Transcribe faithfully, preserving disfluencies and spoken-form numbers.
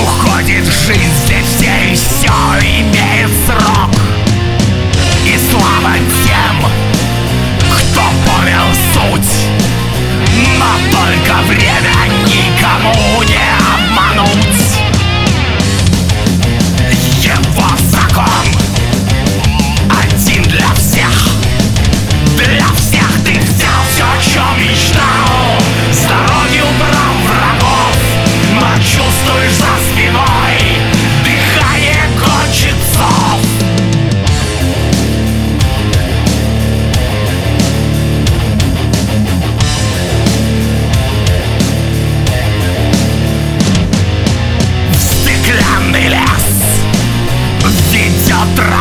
Уходит жизнь здесь, где все имеет срок. И слава тем, кто понял суть, но только время никому не обмануть. Его закон один для всех. Для всех ты взял все, о чем мечтал. С дороги убрал врагов, но чувствуешь за спиной дыхание гонщицов. В стеклянный лес ведет